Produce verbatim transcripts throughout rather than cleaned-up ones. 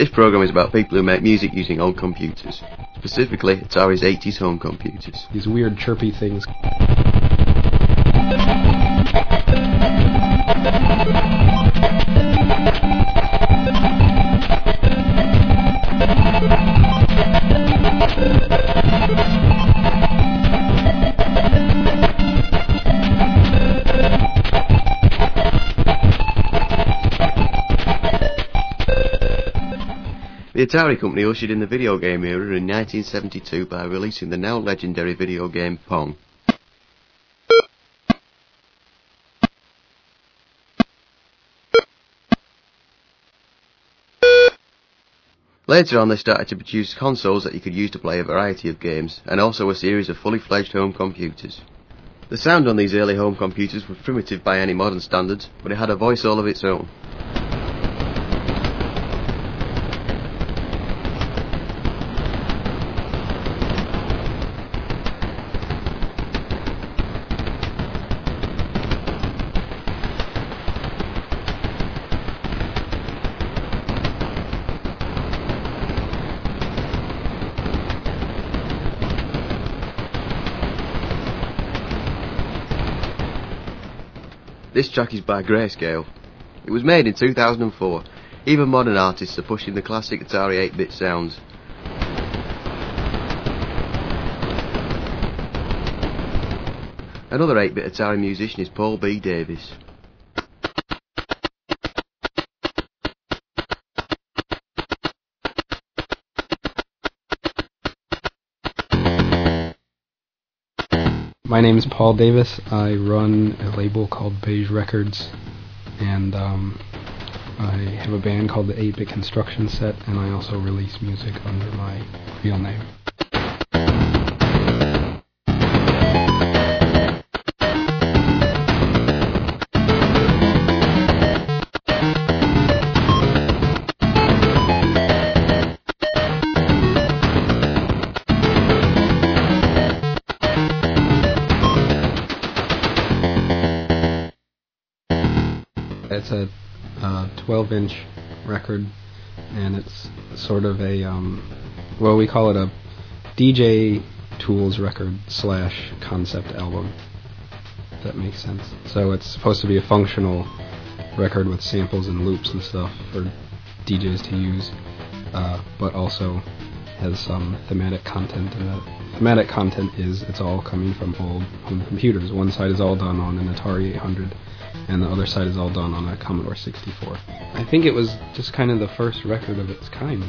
This program is about people who make music using old computers, specifically Atari's eighties home computers. These weird chirpy things. The Atari company ushered in the video game era in nineteen seventy-two by releasing the now legendary video game Pong. Later on they started to produce consoles that you could use to play a variety of games, and also a series of fully fledged home computers. The sound on these early home computers was primitive by any modern standards, but it had a voice all of its own. This track is by Grayscale. It was made in two thousand four. Even modern artists are pushing the classic Atari eight-bit sounds. Another eight-bit Atari musician is Paul B. Davis. My name is Paul Davis. I run a label called Beige Records, and um, I have a band called the eight-Bit Construction Set, and I also release music under my real name. It's a twelve-inch uh, record, and it's sort of a, um, well, we call it a D J Tools record slash concept album, if that makes sense. So it's supposed to be a functional record with samples and loops and stuff for D Js to use, uh, but also has some thematic content, and the thematic content is it's all coming from old home computers. One side is all done on an Atari eight hundred, and the other side is all done on a Commodore sixty-four. I think it was just kind of the first record of its kind.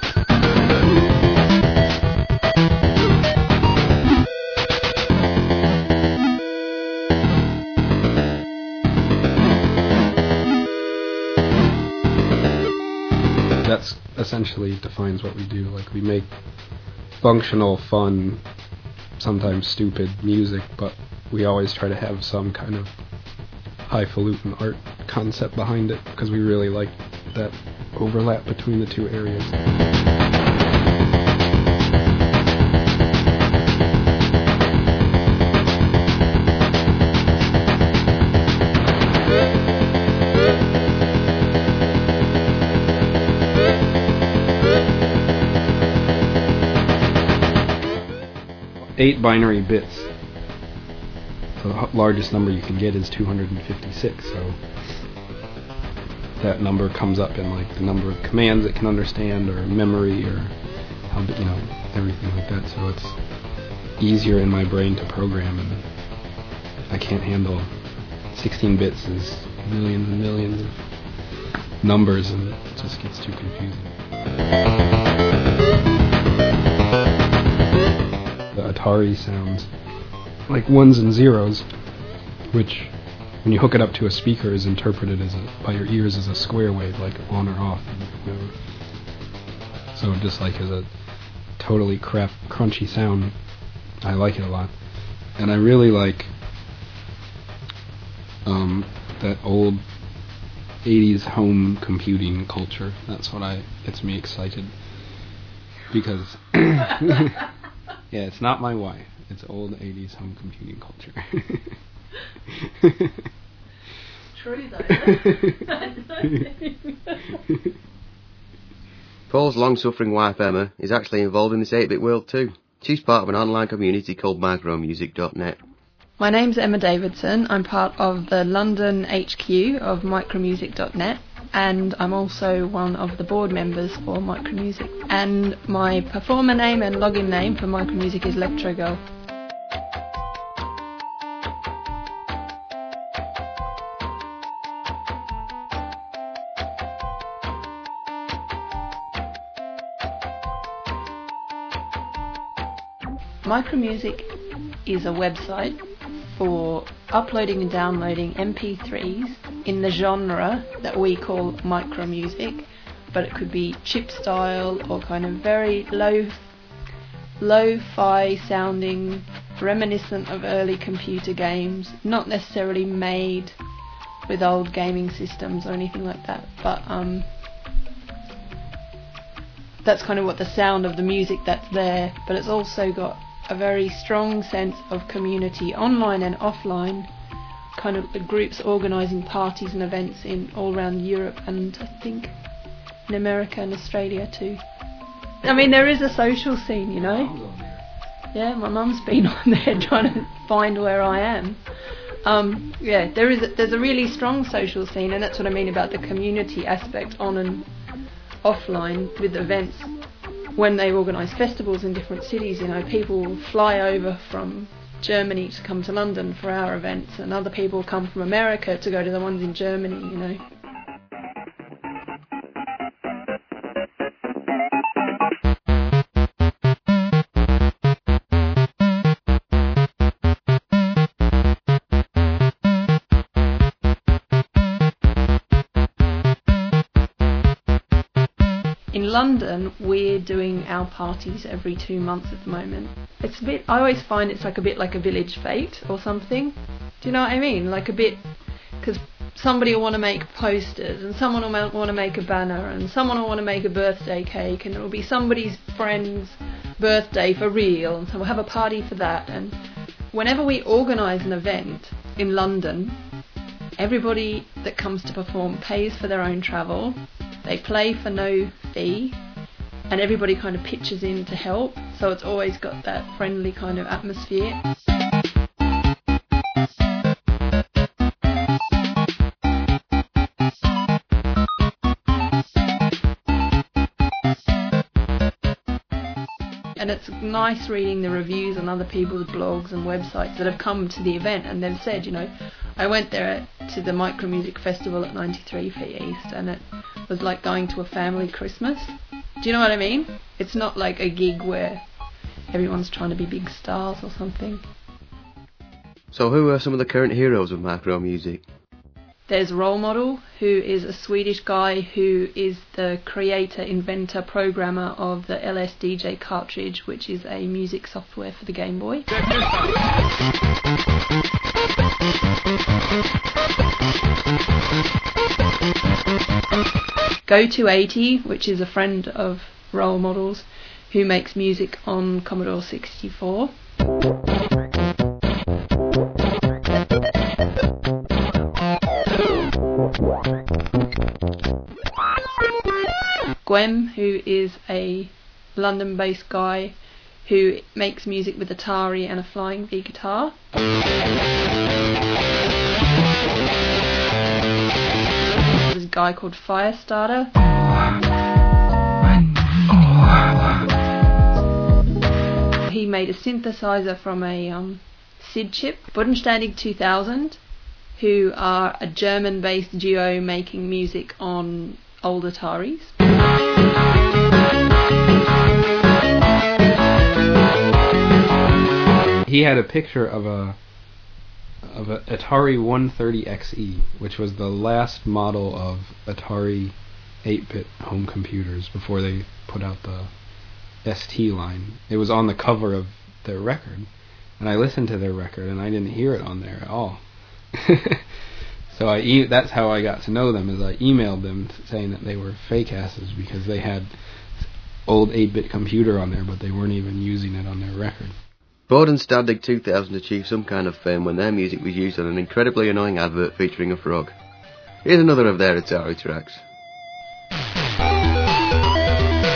That's essentially defines what we do. Like, we make functional, fun, sometimes stupid music, but we always try to have some kind of highfalutin art concept behind it, because we really like that overlap between the two areas. Eight binary bits. So the largest number you can get is two hundred fifty-six, so that number comes up in like the number of commands it can understand, or memory, or how, you know, everything like that. So it's easier in my brain to program, and I can't handle sixteen bits is millions and millions of numbers, and it just gets too confusing. The Atari sounds like ones and zeros, which, when you hook it up to a speaker, is interpreted as a, by your ears as a square wave, like on or off. You know? So just like as a totally crap, crunchy sound, I like it a lot. And I really like um, that old eighties home computing culture. That's what I gets me excited. Because, yeah, it's not my wife. It's old eighties home computing culture. True, though. Paul's long-suffering wife Emma is actually involved in this eight-bit world too. She's part of an online community called micro music dot net. My name's Emma Davidson. I'm part of the London H Q of micro music dot net, and I'm also one of the board members for Micromusic. And my performer name and login name for Micromusic is Electrogirl. Micromusic is a website for uploading and downloading M P threes in the genre that we call micromusic, but it could be chip style or kind of very low, lo-fi sounding, reminiscent of early computer games, not necessarily made with old gaming systems or anything like that, but um, that's kind of what the sound of the music that's there, but it's also got a very strong sense of community, online and offline, kind of the groups organising parties and events in all around Europe and I think in America and Australia too. I mean, there is a social scene, you know. Yeah, my mum's been on there trying to find where I am. Um, yeah, there is a, there's a really strong social scene, and that's what I mean about the community aspect on and offline with events. When they organise festivals in different cities, you know, people fly over from Germany to come to London for our events, and other people come from America to go to the ones in Germany, you know. In London, we're doing our parties every two months at the moment. It's a bit, I always find it's like a bit like a village fete or something. Do you know what I mean? Like a bit, because somebody will want to make posters, and someone will want to make a banner, and someone will want to make a birthday cake, and it will be somebody's friend's birthday for real, and so we'll have a party for that. And whenever we organise an event in London, everybody that comes to perform pays for their own travel. They play for no fee, and everybody kind of pitches in to help, so it's always got that friendly kind of atmosphere. And it's nice reading the reviews on other people's blogs and websites that have come to the event, and they've said, you know, I went there to the Micromusic Festival at ninety-three Feet East, and it was like going to a family Christmas. Do you know what I mean? It's not like a gig where everyone's trying to be big stars or something. So who are some of the current heroes of micro music? There's Role Model, who is a Swedish guy who is the creator, inventor, programmer of the L S D J cartridge, which is a music software for the Game Boy. Go two eighty, which is a friend of Role Model's, who makes music on Commodore sixty-four. Gwem, who is a London-based guy who makes music with Atari and a Flying V guitar. There's a guy called Firestarter. He made a synthesizer from a um, S I D chip. Bodenständig two thousand, who are a German-based duo making music on old Ataris. He had a picture of a of a Atari one thirty X E, which was the last model of Atari eight-bit home computers before they put out the S T line. It was on the cover of their record, and I listened to their record, and I didn't hear it on there at all. So I e- that's how I got to know them, is I emailed them saying that they were fake asses because they had old eight-bit computer on there, but they weren't even using it on their record. Bodenständig two thousand achieved some kind of fame when their music was used on an incredibly annoying advert featuring a frog. Here's another of their Atari tracks.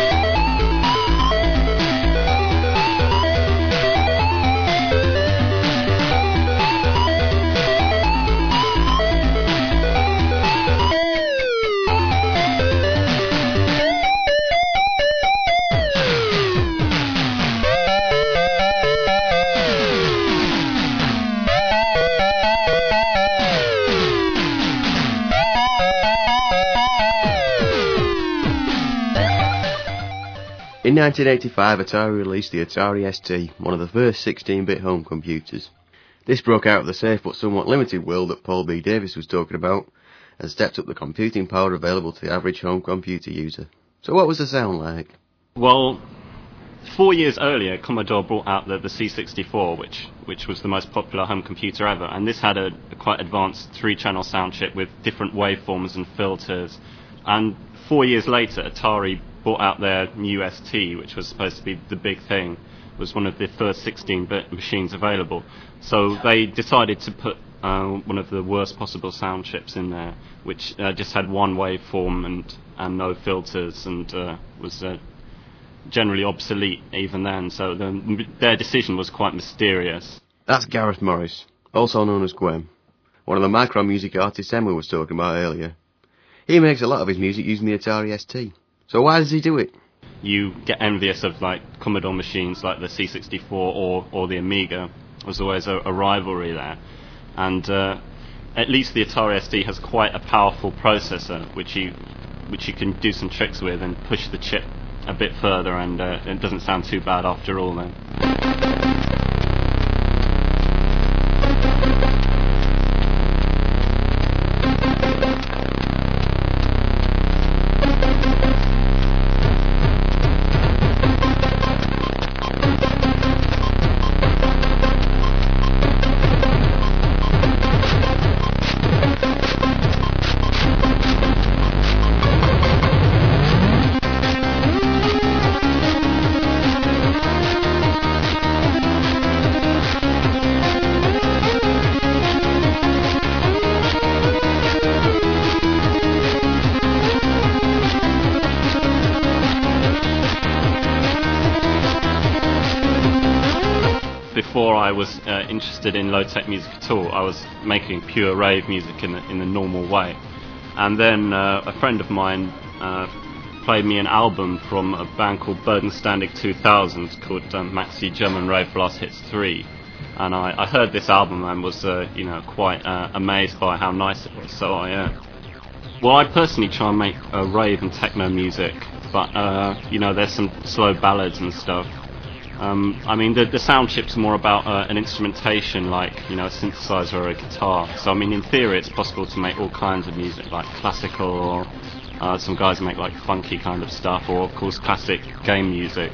In nineteen eighty-five, Atari released the Atari S T, one of the first sixteen-bit home computers. This broke out of the safe but somewhat limited world that Paul B. Davis was talking about, and stepped up the computing power available to the average home computer user. So what was the sound like? Well, four years earlier, Commodore brought out the, the C sixty-four, which which was the most popular home computer ever, and this had a, a quite advanced three-channel sound chip with different waveforms and filters. And four years later, Atari brought out their new S T, which was supposed to be the big thing. It was one of the first sixteen-bit machines available. So they decided to put uh, one of the worst possible sound chips in there, which uh, just had one waveform and, and no filters, and uh, was uh, generally obsolete even then. So the, their decision was quite mysterious. That's Gareth Morris, also known as Gwem, one of the micro music artists Emma was talking about earlier. He makes a lot of his music using the Atari S T. So why does he do it? You get envious of like Commodore machines like the C sixty-four or, or the Amiga. There's always a, a rivalry there. And uh, at least the Atari S T has quite a powerful processor which you which you can do some tricks with and push the chip a bit further, and uh, it doesn't sound too bad after all then. Before I was uh, interested in low-tech music at all, I was making pure rave music in the, in the normal way. And then uh, a friend of mine uh, played me an album from a band called Bodenstandig two thousand called um, Maxi German Rave Blast Hits three. And I, I heard this album and was uh, you know, quite uh, amazed by how nice it was. So I, uh, well, I personally try and make uh, rave and techno music, but uh, you know, there's some slow ballads and stuff. Um, I mean, the, the sound chip's more about uh, an instrumentation, like, you know, a synthesizer or a guitar. So, I mean, in theory, it's possible to make all kinds of music, like classical, or uh, some guys make, like, funky kind of stuff, or, of course, classic game music.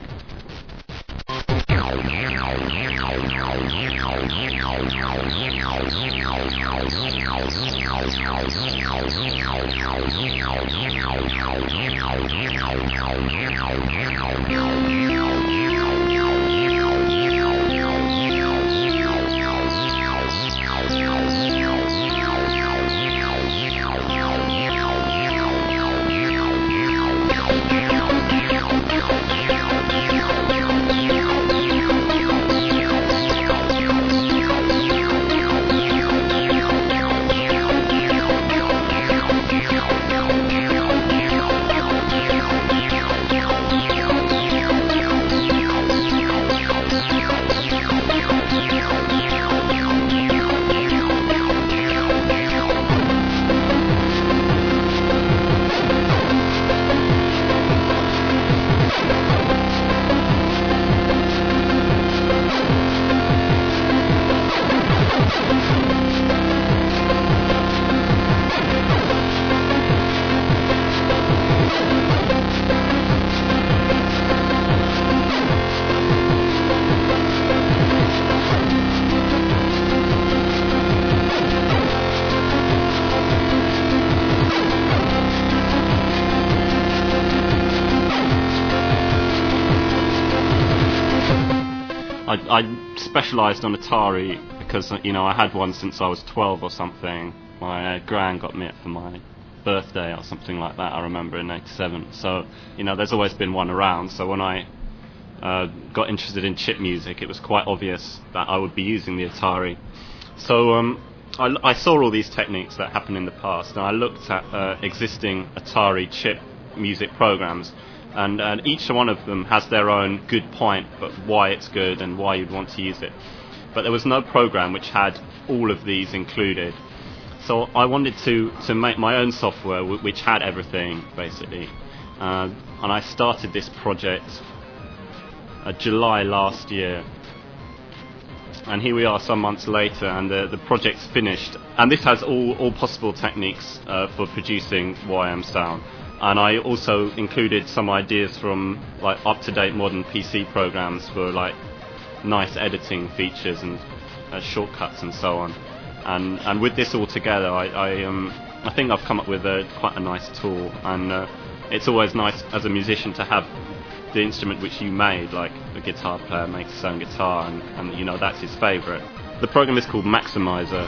I, I specialised on Atari because, you know, I had one since I was twelve or something. My uh, gran got me it for my birthday or something like that, I remember, in eighty-seven. So, you know, there's always been one around. So when I uh, got interested in chip music, it was quite obvious that I would be using the Atari. So um, I, I saw all these techniques that happened in the past, and I looked at uh, existing Atari chip music programs. And, and each one of them has their own good point, but why it's good and why you'd want to use it. But there was no program which had all of these included. So I wanted to, to make my own software w- which had everything, basically. Uh, and I started this project uh, July last year. And here we are some months later, and the, the project's finished. And this has all, all possible techniques uh, for producing Y M sound. And I also included some ideas from like up-to-date modern P C programs for like nice editing features and uh, shortcuts and so on. And and with this all together, I I, um, I think I've come up with a quite a nice tool. And uh, it's always nice as a musician to have the instrument which you made, like a guitar player makes his own guitar, and, and you know that's his favourite. The program is called Maximizer.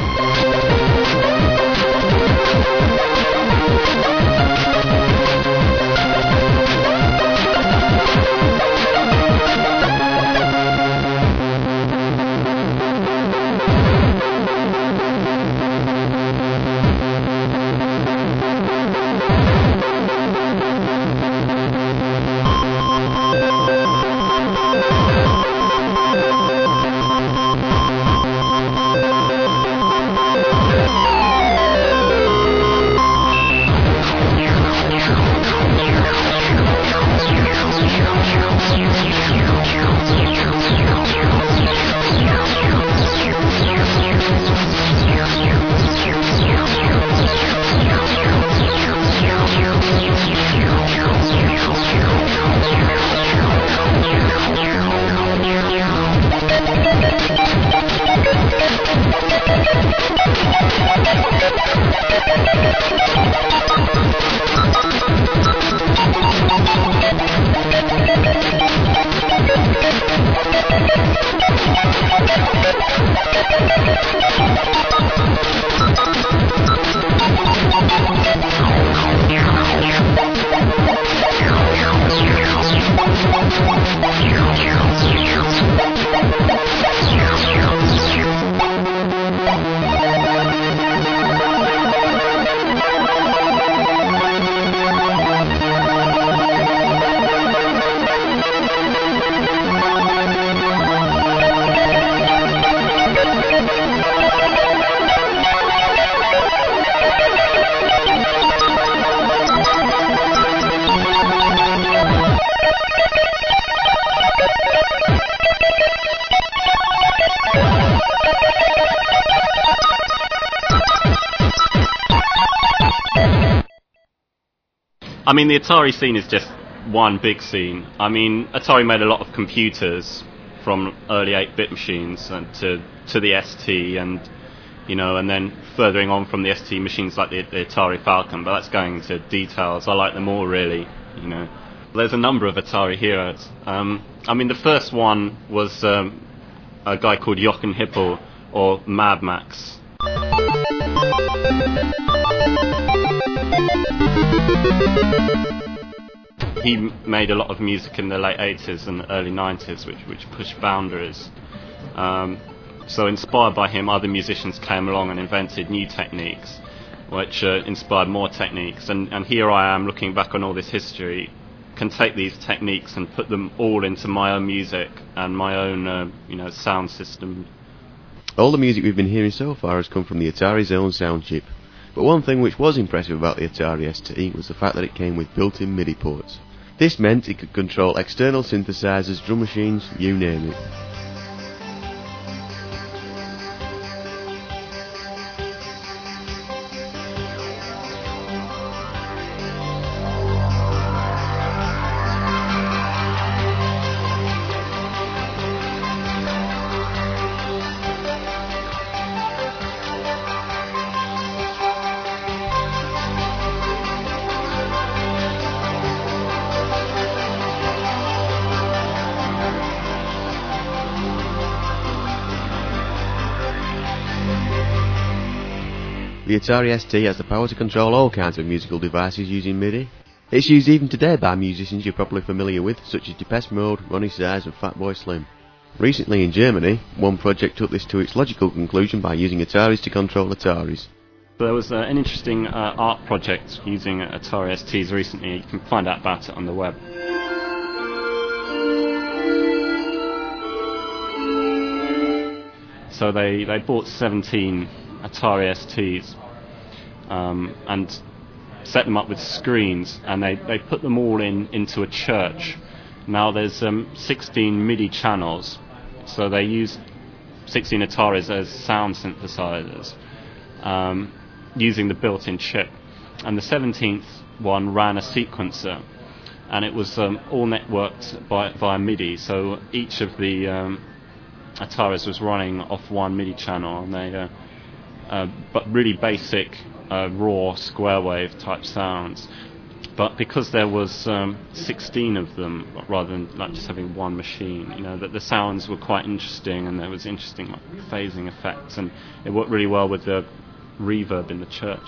I mean, the Atari scene is just one big scene. I mean, Atari made a lot of computers from early eight-bit machines and to to the S T, and you know, and then furthering on from the S T machines like the, the Atari Falcon. But that's going into details. I like them all, really. You know, there's a number of Atari heroes. Um, I mean, the first one was um, a guy called Jochen Hippel, or Mad Max. He made a lot of music in the late eighties and early nineties, which which pushed boundaries. Um, so inspired by him, other musicians came along and invented new techniques, which uh, inspired more techniques. And, and here I am, looking back on all this history, can take these techniques and put them all into my own music and my own, uh, you know, sound system. All the music we've been hearing so far has come from the Atari's own sound chip. But one thing which was impressive about the Atari S T was the fact that it came with built-in MIDI ports. This meant it could control external synthesizers, drum machines, you name it. The Atari S T has the power to control all kinds of musical devices using MIDI. It's used even today by musicians you're probably familiar with, such as Depeche Mode, Ronnie Size and Fatboy Slim. Recently in Germany, one project took this to its logical conclusion by using Ataris to control Ataris. There was uh, an interesting uh, art project using Atari S Ts recently. You can find out about it on the web. So they, they bought seventeen Atari S Ts um, and set them up with screens, and they, they put them all in into a church Now there's um, sixteen MIDI channels, so they use sixteen Ataris as sound synthesizers, um, using the built-in chip. And the seventeenth one ran a sequencer, and it was um, all networked by, via MIDI, so each of the um, Ataris was running off one MIDI channel, and they, uh, uh, but really basic, uh, raw, square wave type sounds. But because there was um, sixteen of them, rather than like just having one machine, you know, that the sounds were quite interesting, and there was interesting like phasing effects, and it worked really well with the reverb in the church.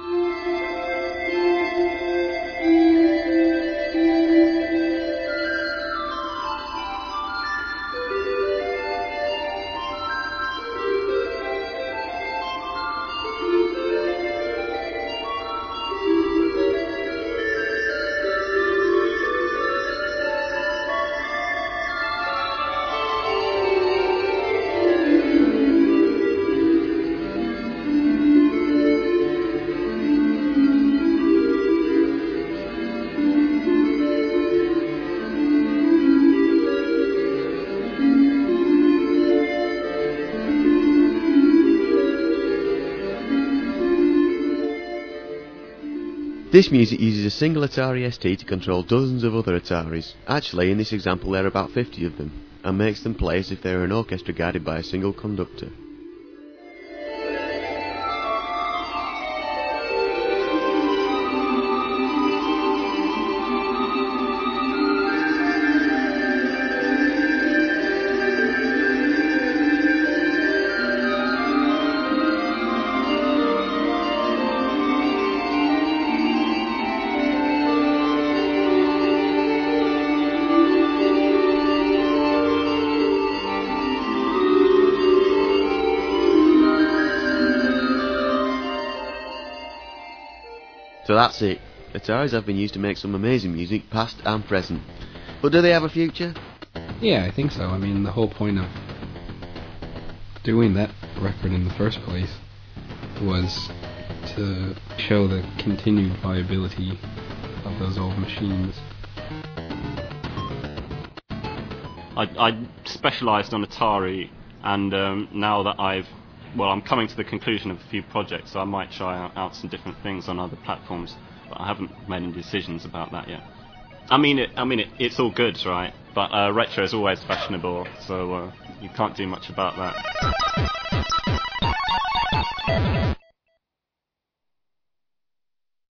This music uses a single Atari S T to control dozens of other Ataris. Actually, in this example there are about fifty of them, and makes them play as if they were an orchestra guided by a single conductor. So that's it. Ataris have been used to make some amazing music, past and present. But do they have a future? Yeah, I think so. I mean, the whole point of doing that record in the first place was to show the continued viability of those old machines. I, I specialised on Atari, and um, now that I've Well, I'm coming to the conclusion of a few projects, so I might try out, out some different things on other platforms, but I haven't made any decisions about that yet. I mean, it, I mean, it, it's all good, right? But uh, retro is always fashionable, so uh, you can't do much about that.